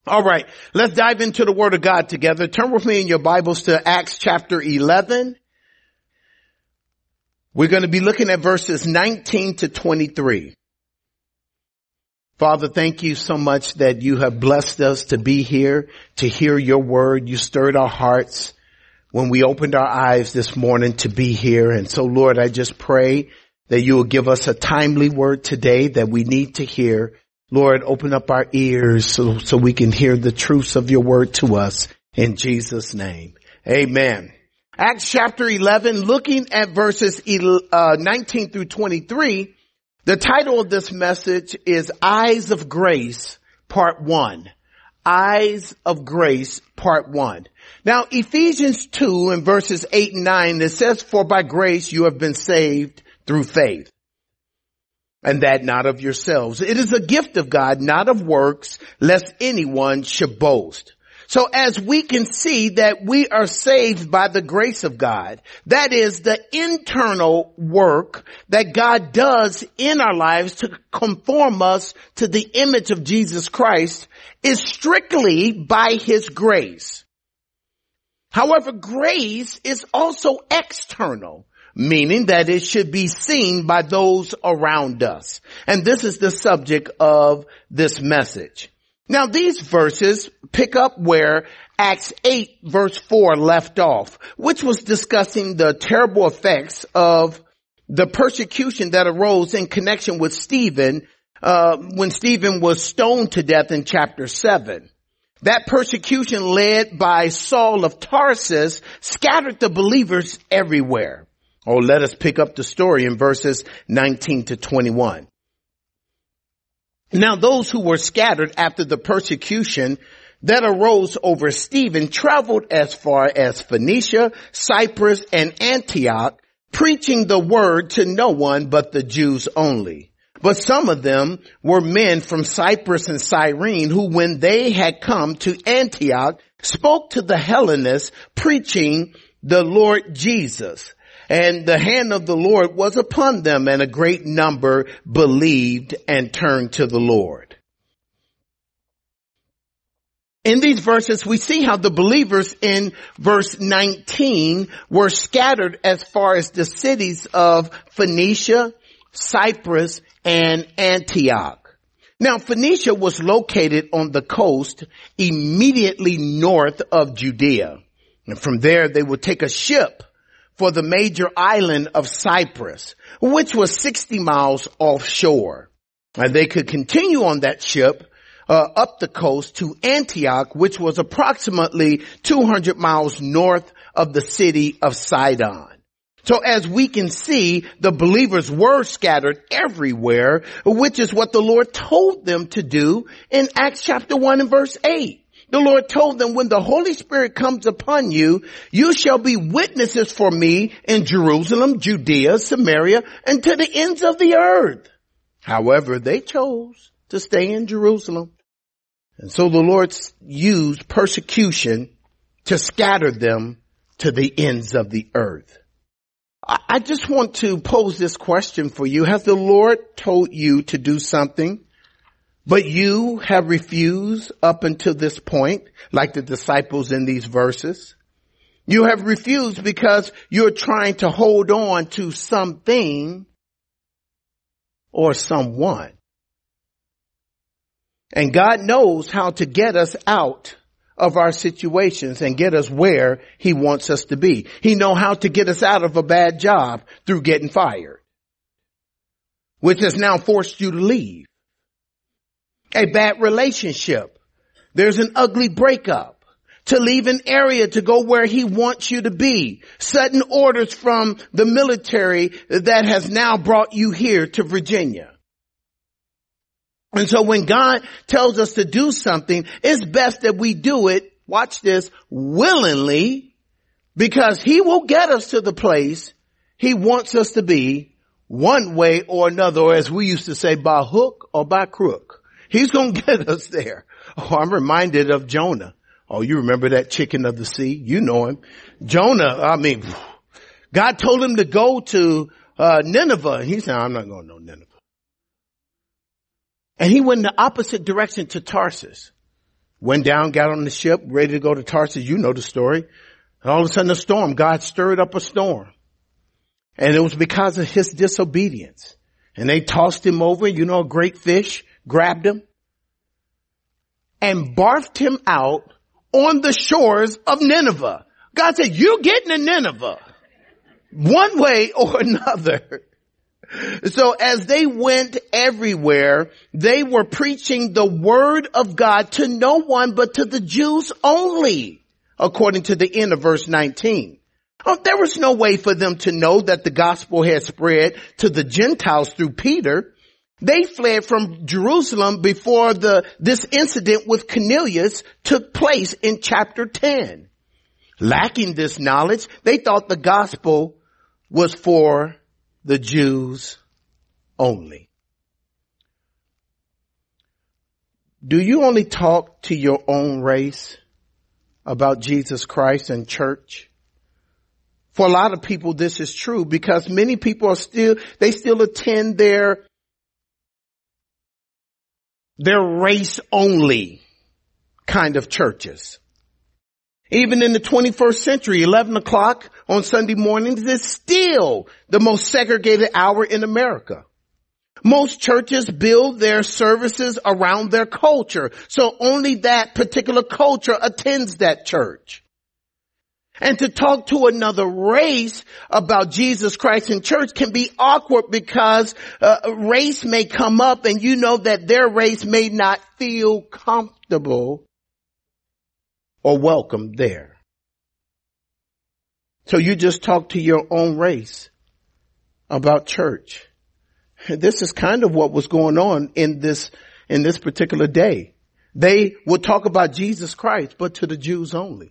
All right, let's dive into the Word of God together. Turn with me in your Bibles to Acts chapter 11. We're going to be looking at verses 19 to 23. Father, thank you so much that you have blessed us to be here, to hear your word. You stirred our hearts when we opened our eyes this morning to be here. And so, Lord, I just pray that you will give us a timely word today that we need to hear. Lord, open up our ears so we can hear the truths of your word to us in Jesus' name. Amen. Acts chapter 11, looking at verses 19 through 23, the title of this message is Eyes of Grace, Part 1. Eyes of Grace, Part 1. Now, Ephesians 2 and verses 8 and 9, it says, "For by grace you have been saved through faith, and that not of yourselves. It is a gift of God, not of works, lest anyone should boast." So as we can see that we are saved by the grace of God, that is the internal work that God does in our lives to conform us to the image of Jesus Christ, is strictly by his grace. However, grace is also external, meaning that it should be seen by those around us. And this is the subject of this message. Now, these verses pick up where Acts 8 verse 4 left off, which was discussing the terrible effects of the persecution that arose in connection with Stephen, when Stephen was stoned to death in chapter 7. That persecution led by Saul of Tarsus scattered the believers everywhere. Oh, let us pick up the story in verses 19 to 21. Now, those who were scattered after the persecution that arose over Stephen traveled as far as Phoenicia, Cyprus, and Antioch, preaching the word to no one but the Jews only. But some of them were men from Cyprus and Cyrene who, when they had come to Antioch, spoke to the Hellenists, preaching the Lord Jesus. And the hand of the Lord was upon them, and a great number believed and turned to the Lord. In these verses, we see how the believers in verse 19 were scattered as far as the cities of Phoenicia, Cyprus, and Antioch. Now, Phoenicia was located on the coast immediately north of Judea. And from there, they would take a ship for the major island of Cyprus, which was 60 miles offshore. And they could continue on that ship up the coast to Antioch, which was approximately 200 miles north of the city of Sidon. So as we can see, the believers were scattered everywhere, which is what the Lord told them to do in Acts chapter 1 and verse 8. The Lord told them, when the Holy Spirit comes upon you, you shall be witnesses for me in Jerusalem, Judea, Samaria, and to the ends of the earth. However, they chose to stay in Jerusalem. And so the Lord used persecution to scatter them to the ends of the earth. I just want to pose this question for you. Has the Lord told you to do something, but you have refused up until this point, like the disciples in these verses? You have refused because you're trying to hold on to something or someone. And God knows how to get us out of our situations and get us where he wants us to be. He knows how to get us out of a bad job through getting fired, which has now forced you to leave. A bad relationship. There's an ugly breakup. To leave an area to go where he wants you to be. Sudden orders from the military that has now brought you here to Virginia. And so when God tells us to do something, it's best that we do it, watch this, willingly, because he will get us to the place he wants us to be one way or another, or as we used to say, by hook or by crook. He's going to get us there. Oh, I'm reminded of Jonah. Oh, you remember that chicken of the sea? You know him. Jonah, God told him to go to Nineveh. He said, I'm not going to Nineveh. And he went in the opposite direction to Tarsus. went down, got on the ship, ready to go to Tarsus. You know the story. And all of a sudden a storm, God stirred up a storm. And it was because of his disobedience. And they tossed him over, a great fish grabbed him and barfed him out on the shores of Nineveh. God said, you're getting to Nineveh one way or another. So as they went everywhere, they were preaching the word of God to no one but to the Jews only, according to the end of verse 19. There was no way for them to know that the gospel had spread to the Gentiles through Peter. They fled from Jerusalem before this incident with Cornelius took place in chapter 10. Lacking this knowledge, they thought the gospel was for the Jews only. Do you only talk to your own race about Jesus Christ and church? For a lot of people, this is true because many people still attend their race only kind of churches. Even in the 21st century, 11 o'clock on Sunday mornings is still the most segregated hour in America. Most churches build their services around their culture, so only that particular culture attends that church. And to talk to another race about Jesus Christ in church can be awkward because race may come up and you know that their race may not feel comfortable or welcome there. So you just talk to your own race about church. This is kind of what was going on in this particular day. They would talk about Jesus Christ, but to the Jews only.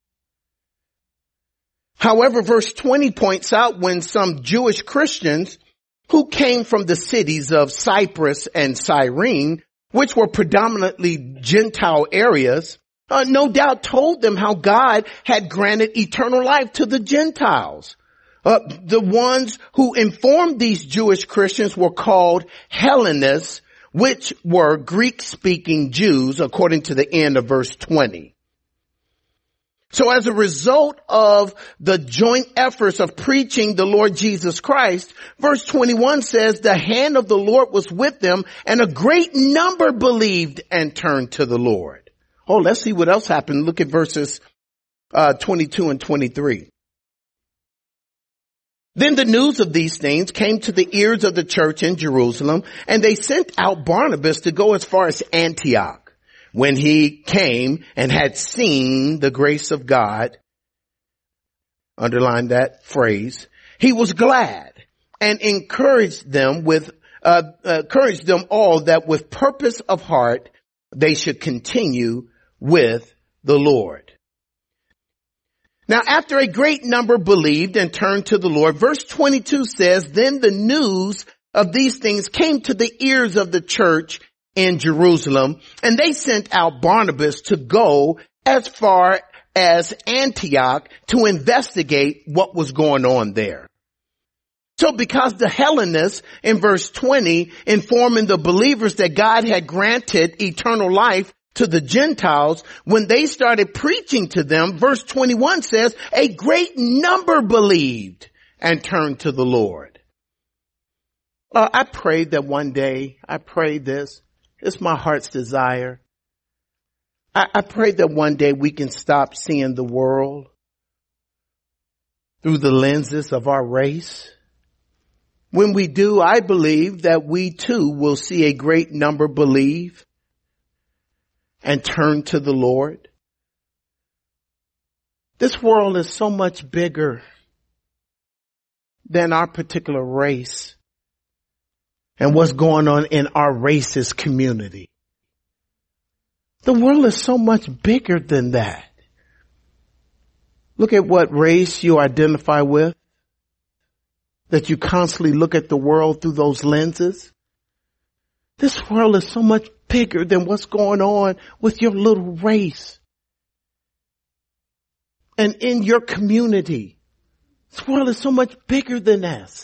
However, verse 20 points out when some Jewish Christians who came from the cities of Cyprus and Cyrene, which were predominantly Gentile areas, no doubt told them how God had granted eternal life to the Gentiles. The ones who informed these Jewish Christians were called Hellenists, which were Greek-speaking Jews, according to the end of verse 20. So as a result of the joint efforts of preaching the Lord Jesus Christ, verse 21 says the hand of the Lord was with them and a great number believed and turned to the Lord. Oh, let's see what else happened. Look at verses 22 and 23. Then the news of these things came to the ears of the church in Jerusalem, and they sent out Barnabas to go as far as Antioch. When he came and had seen the grace of God, underline that phrase, he was glad and encouraged them all that with purpose of heart they should continue with the Lord. Now, after a great number believed and turned to the Lord, verse 22 says, then the news of these things came to the ears of the church in Jerusalem, and they sent out Barnabas to go as far as Antioch to investigate what was going on there. So because the Hellenists in verse 20 informing the believers that God had granted eternal life to the Gentiles, when they started preaching to them, verse 21 says, a great number believed and turned to the Lord. I prayed that one day, it's my heart's desire. I pray that one day we can stop seeing the world through the lenses of our race. When we do, I believe that we too will see a great number believe and turn to the Lord. This world is so much bigger than our particular race and what's going on in our racist community. The world is so much bigger than that. Look at what race you identify with, that you constantly look at the world through those lenses. This world is so much bigger than what's going on with your little race and in your community. This world is so much bigger than us.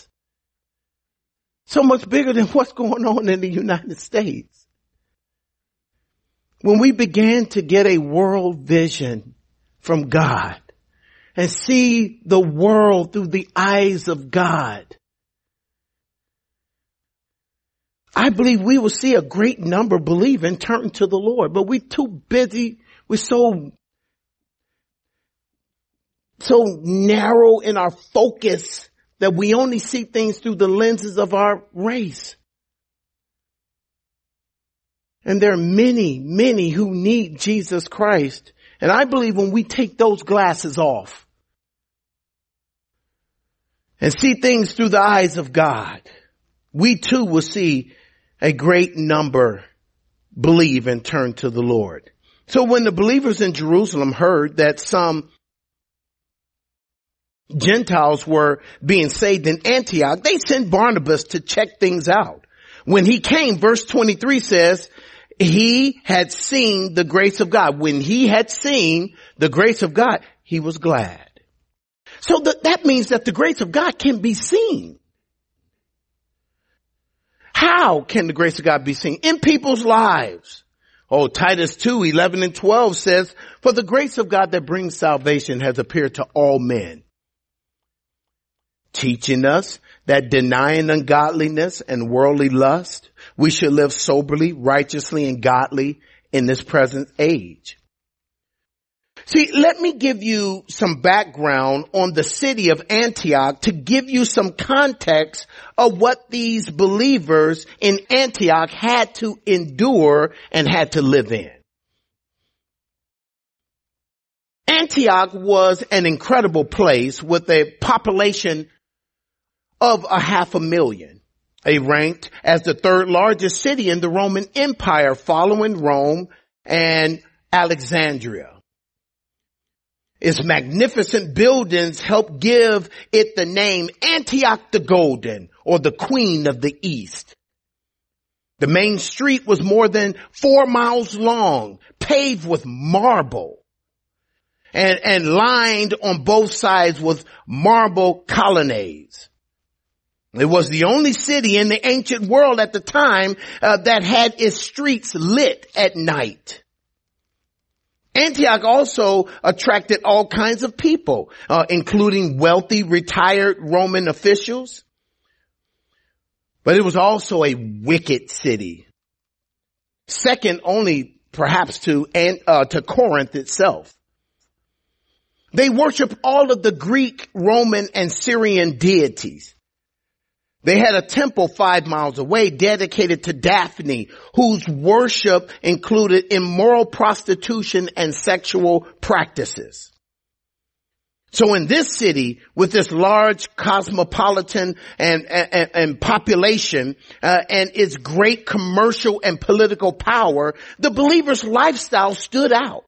So much bigger than what's going on in the United States. When we began to get a world vision from God and see the world through the eyes of God, I believe we will see a great number believe and turn to the Lord. But we're too busy. We're so narrow in our focus that we only see things through the lenses of our race. And there are many, many who need Jesus Christ. And I believe when we take those glasses off and see things through the eyes of God, we too will see a great number believe and turn to the Lord. So when the believers in Jerusalem heard that some Gentiles were being saved in Antioch, they sent Barnabas to check things out. When he came, verse 23 says, he had seen the grace of God. When he had seen the grace of God, he was glad. So that means that the grace of God can be seen. How can the grace of God be seen? In people's lives. Oh, Titus 2:11 and 12 says, for the grace of God that brings salvation has appeared to all men, teaching us that denying ungodliness and worldly lust, we should live soberly, righteously, and godly in this present age. See, let me give you some background on the city of Antioch to give you some context of what these believers in Antioch had to endure and had to live in. Antioch was an incredible place with a population of 500,000. It ranked as the third largest city in the Roman Empire following Rome and Alexandria. Its magnificent buildings helped give it the name Antioch the Golden, or the Queen of the East. The main street was more than 4 miles long, paved with marble, and lined on both sides with marble colonnades. It was the only city in the ancient world at the time that had its streets lit at night. Antioch also attracted all kinds of people, including wealthy, retired Roman officials. But it was also a wicked city, second only perhaps to Corinth itself. They worshiped all of the Greek, Roman, and Syrian deities. They had a temple 5 miles away dedicated to Daphne, whose worship included immoral prostitution and sexual practices. So in this city, with this large cosmopolitan and population, and its great commercial and political power, the believers' lifestyle stood out.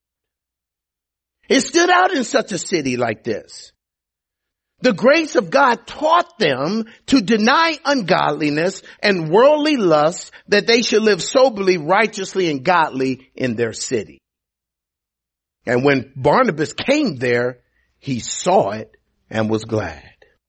It stood out in such a city like this. The grace of God taught them to deny ungodliness and worldly lust, that they should live soberly, righteously, and godly in their city. And when Barnabas came there, he saw it and was glad.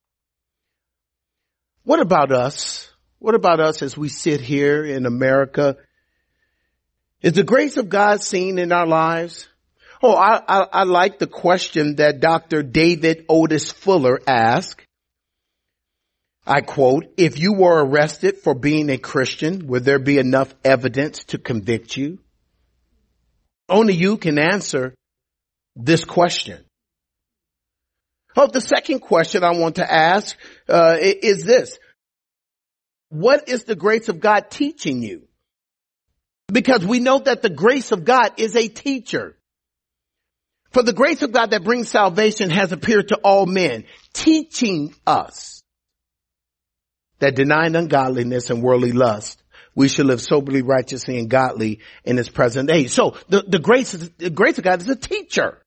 What about us? What about us as we sit here in America? Is the grace of God seen in our lives? Oh, I like the question that Dr. David Otis Fuller asked. I quote, if you were arrested for being a Christian, would there be enough evidence to convict you? Only you can answer this question. Oh, the second question I want to ask is this. What is the grace of God teaching you? Because we know that the grace of God is a teacher. For the grace of God that brings salvation has appeared to all men, teaching us that denying ungodliness and worldly lust, we should live soberly, righteously, and godly in this present age. So the grace of God is a teacher.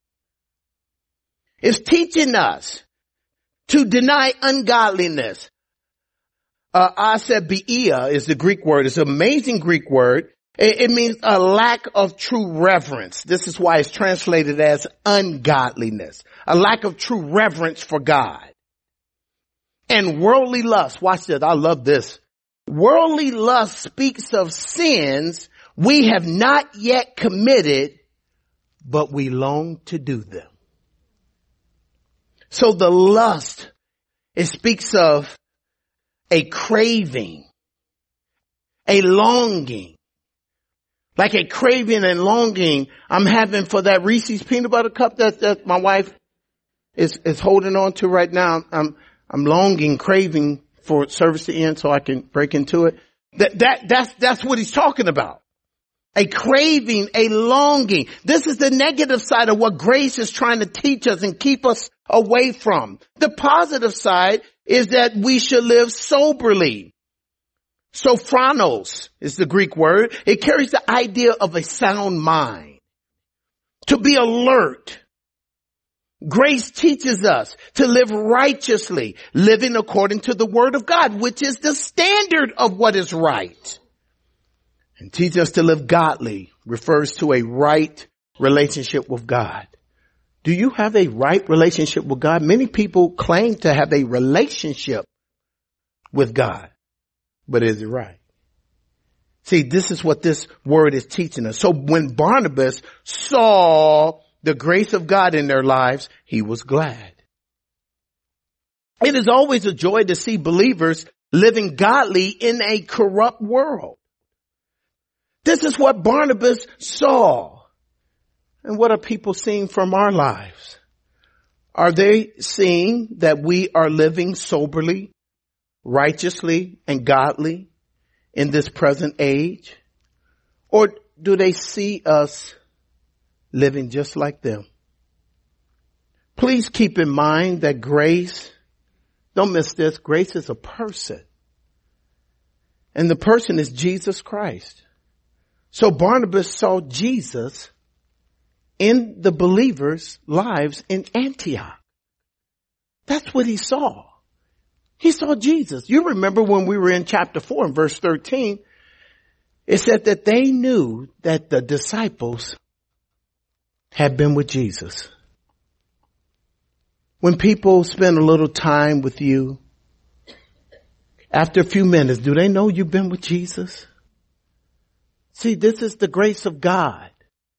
It's teaching us to deny ungodliness. Asabeia is the Greek word. It's an amazing Greek word. It means a lack of true reverence. This is why it's translated as ungodliness. A lack of true reverence for God. And worldly lust. Watch this. I love this. Worldly lust speaks of sins we have not yet committed, but we long to do them. So the lust, it speaks of a craving, a longing, like a craving and longing I'm having for that Reese's peanut butter cup that my wife is holding on to right now. I'm longing, craving for service to end so I can break into it. That's what he's talking about. A craving, a longing. This is the negative side of what grace is trying to teach us and keep us away from. The positive side is that we should live soberly. Sophronos is the Greek word. It carries the idea of a sound mind. To be alert. Grace teaches us to live righteously, living according to the word of God, which is the standard of what is right. And teach us to live godly refers to a right relationship with God. Do you have a right relationship with God? Many people claim to have a relationship with God, but is it right? See, this is what this word is teaching us. So when Barnabas saw the grace of God in their lives, he was glad. It is always a joy to see believers living godly in a corrupt world. This is what Barnabas saw. And what are people seeing from our lives? Are they seeing that we are living soberly, righteously, and godly in this present age? Or do they see us living just like them? Please keep in mind that grace, don't miss this, grace is a person. And the person is Jesus Christ. So Barnabas saw Jesus in the believers' lives in Antioch. That's what he saw. He saw Jesus. You remember when we were in chapter 4 and verse 13, it said that they knew that the disciples had been with Jesus. When people spend a little time with you, after a few minutes, do they know you've been with Jesus? See, this is the grace of God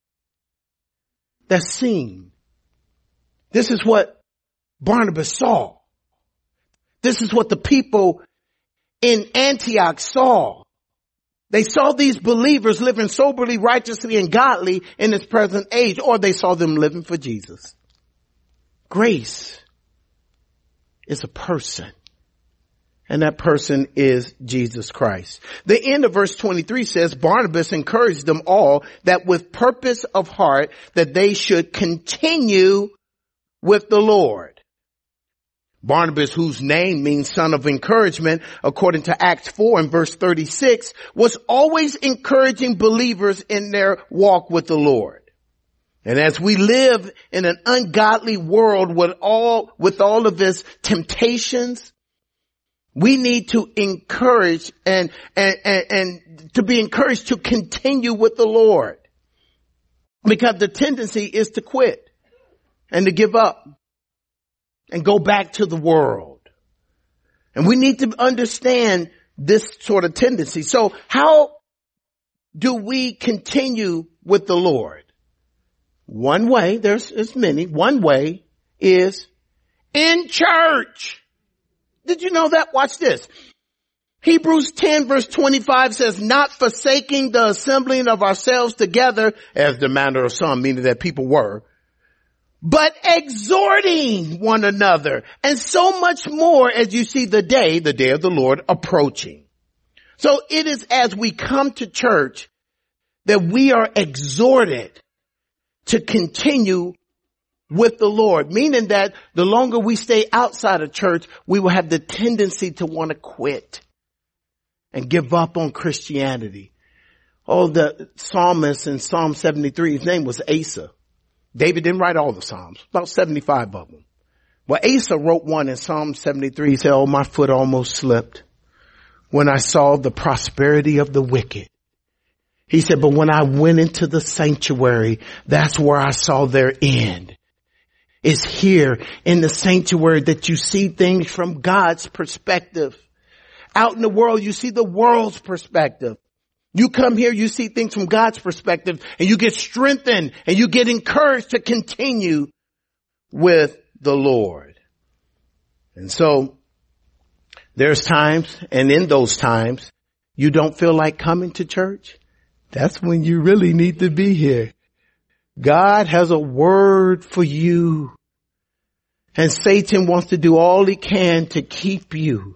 that's seen. This is what Barnabas saw. This is what the people in Antioch saw. They saw these believers living soberly, righteously, and godly in this present age, or they saw them living for Jesus. Grace is a person. And that person is Jesus Christ. The end of verse 23 says, Barnabas encouraged them all that with purpose of heart that they should continue with the Lord. Barnabas, whose name means son of encouragement, according to Acts 4 and verse 36, was always encouraging believers in their walk with the Lord. And as we live in an ungodly world with all of its temptations, we need to encourage and to be encouraged to continue with the Lord. Because the tendency is to quit and to give up and go back to the world. And we need to understand this sort of tendency. So how do we continue with the Lord? One way, there's many. One way is in church. Did you know that? Watch this. Hebrews 10 verse 25 says, not forsaking the assembling of ourselves together, as the manner of some, meaning that people were, but exhorting one another, and so much more as you see the day of the Lord approaching. So it is as we come to church that we are exhorted to continue with the Lord, meaning that the longer we stay outside of church, we will have the tendency to want to quit and give up on Christianity. Oh, the psalmist in Psalm 73, his name was Asa. David didn't write all the Psalms, about 75 of them. Well, Asa wrote one in Psalm 73. He said, oh, my foot almost slipped when I saw the prosperity of the wicked. He said, but when I went into the sanctuary, that's where I saw their end. It's here in the sanctuary that you see things from God's perspective. Out in the world, you see the world's perspective. You come here, you see things from God's perspective, and you get strengthened and you get encouraged to continue with the Lord. And so there's times, and in those times, you don't feel like coming to church. That's when you really need to be here. God has a word for you. And Satan wants to do all he can to keep you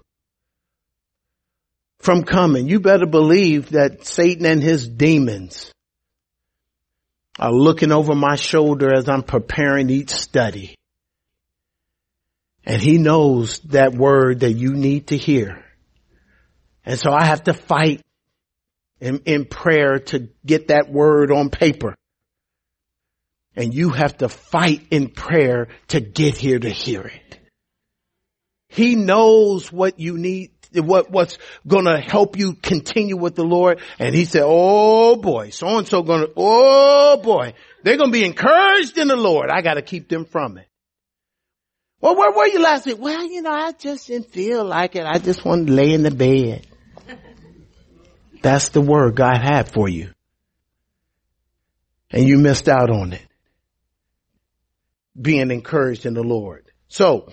from coming. You better believe that Satan and his demons are looking over my shoulder as I'm preparing each study. And he knows that word that you need to hear. And so I have to fight in prayer to get that word on paper. And you have to fight in prayer to get here to hear it. He knows what you need, what's going to help you continue with the Lord. And he said, oh boy, so-and-so they're going to be encouraged in the Lord. I got to keep them from it. Well, where were you last week? Well, I just didn't feel like it. I just wanted to lay in the bed. That's the word God had for you. And you missed out on it. Being encouraged in the Lord. So,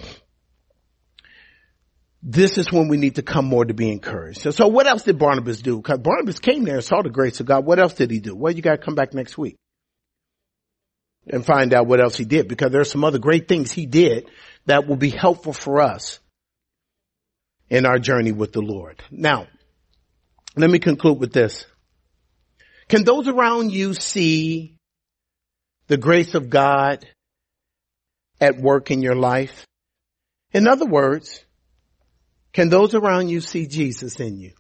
this is when we need to come more to be encouraged. So what else did Barnabas do? Because Barnabas came there and saw the grace of God. What else did he do? Well, you got to come back next week and find out what else he did, because there are some other great things he did that will be helpful for us in our journey with the Lord. Now, let me conclude with this. Can those around you see the grace of God at work in your life? In other words, can those around you see Jesus in you?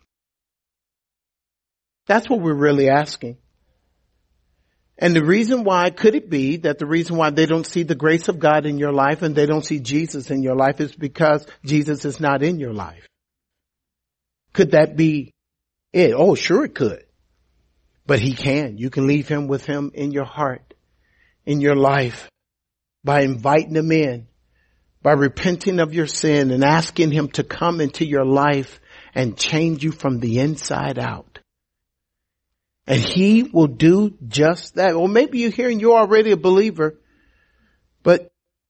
That's what we're really asking. And the reason why, could it be that the reason why they don't see the grace of God in your life and they don't see Jesus in your life is because Jesus is not in your life? Could that be it? Oh, sure it could. But he can. You can leave him with him in your heart, in your life, by inviting him in, by repenting of your sin and asking him to come into your life and change you from the inside out. And he will do just that. Or maybe you're here and you're already a believer, but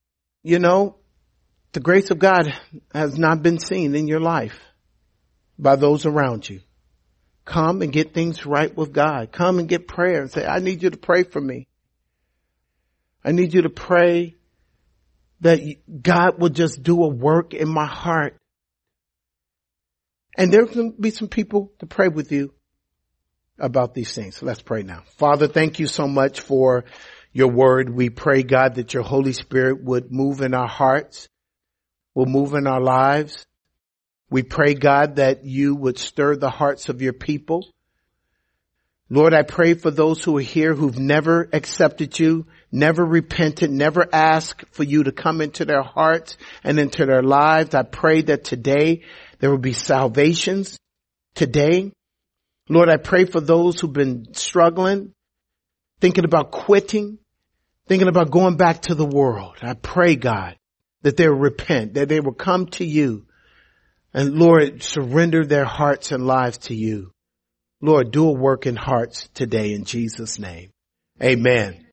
the grace of God has not been seen in your life by those around you. Come and get things right with God. Come and get prayer and say, I need you to pray for me. I need you to pray that God will just do a work in my heart. And there's going to be some people to pray with you about these things. So let's pray now. Father, thank you so much for your word. We pray, God, that your Holy Spirit would move in our hearts, will move in our lives. We pray, God, that you would stir the hearts of your people. Lord, I pray for those who are here who've never accepted you, never repented, never asked for you to come into their hearts and into their lives. I pray that today there will be salvations today. Lord, I pray for those who've been struggling, thinking about quitting, thinking about going back to the world. I pray, God, that they will repent, that they will come to you and, Lord, surrender their hearts and lives to you. Lord, do a work in hearts today in Jesus' name. Amen.